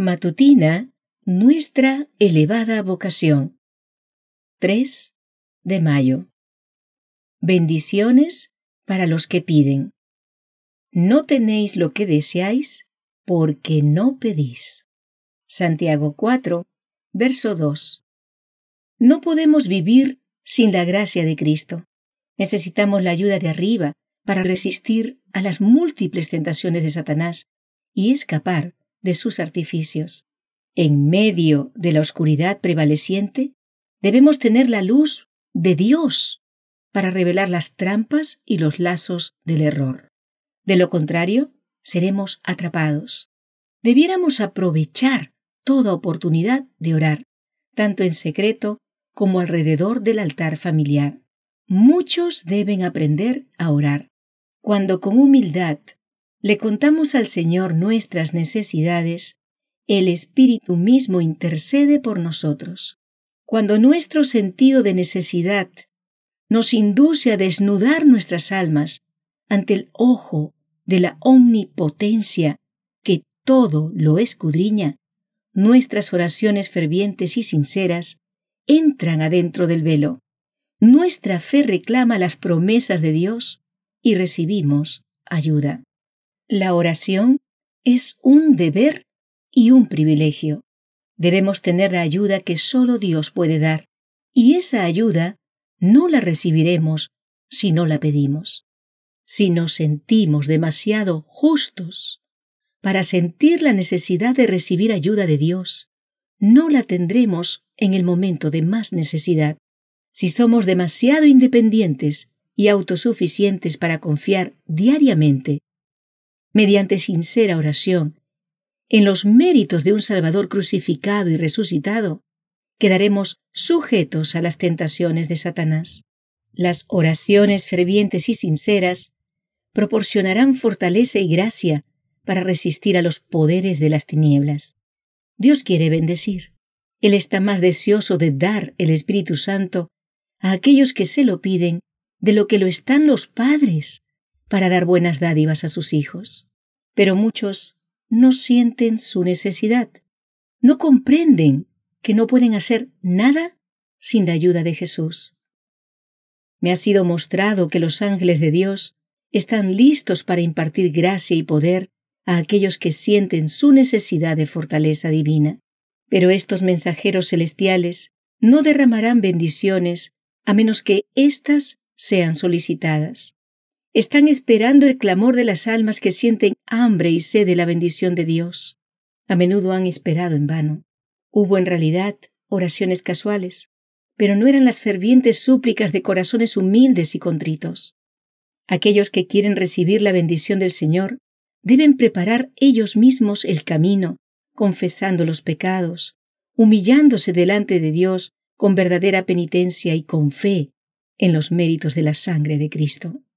Matutina, nuestra elevada vocación. 3 de mayo. Bendiciones para los que piden. No tenéis lo que deseáis porque no pedís. Santiago 4, verso 2. No podemos vivir sin la gracia de Cristo. Necesitamos la ayuda de arriba para resistir a las múltiples tentaciones de Satanás y escapar de sus artificios. En medio de la oscuridad prevaleciente, debemos tener la luz de Dios para revelar las trampas y los lazos del error. De lo contrario, seremos atrapados. Debiéramos aprovechar toda oportunidad de orar, tanto en secreto como alrededor del altar familiar. Muchos deben aprender a orar. Cuando con humildad le contamos al Señor nuestras necesidades, el Espíritu mismo intercede por nosotros. Cuando nuestro sentido de necesidad nos induce a desnudar nuestras almas ante el ojo de la omnipotencia que todo lo escudriña, nuestras oraciones fervientes y sinceras entran adentro del velo. Nuestra fe reclama las promesas de Dios y recibimos ayuda. La oración es un deber y un privilegio. Debemos tener la ayuda que solo Dios puede dar, y esa ayuda no la recibiremos si no la pedimos. Si nos sentimos demasiado justos para sentir la necesidad de recibir ayuda de Dios, no la tendremos en el momento de más necesidad. Si somos demasiado independientes y autosuficientes para confiar diariamente, mediante sincera oración, en los méritos de un Salvador crucificado y resucitado, quedaremos sujetos a las tentaciones de Satanás. Las oraciones fervientes y sinceras proporcionarán fortaleza y gracia para resistir a los poderes de las tinieblas. Dios quiere bendecir. Él está más deseoso de dar el Espíritu Santo a aquellos que se lo piden de lo que lo están los padres para dar buenas dádivas a sus hijos. Pero muchos no sienten su necesidad. No comprenden que no pueden hacer nada sin la ayuda de Jesús. Me ha sido mostrado que los ángeles de Dios están listos para impartir gracia y poder a aquellos que sienten su necesidad de fortaleza divina. Pero estos mensajeros celestiales no derramarán bendiciones a menos que éstas sean solicitadas. Están esperando el clamor de las almas que sienten hambre y sed de la bendición de Dios. A menudo han esperado en vano. Hubo en realidad oraciones casuales, pero no eran las fervientes súplicas de corazones humildes y contritos. Aquellos que quieren recibir la bendición del Señor deben preparar ellos mismos el camino, confesando los pecados, humillándose delante de Dios con verdadera penitencia y con fe en los méritos de la sangre de Cristo.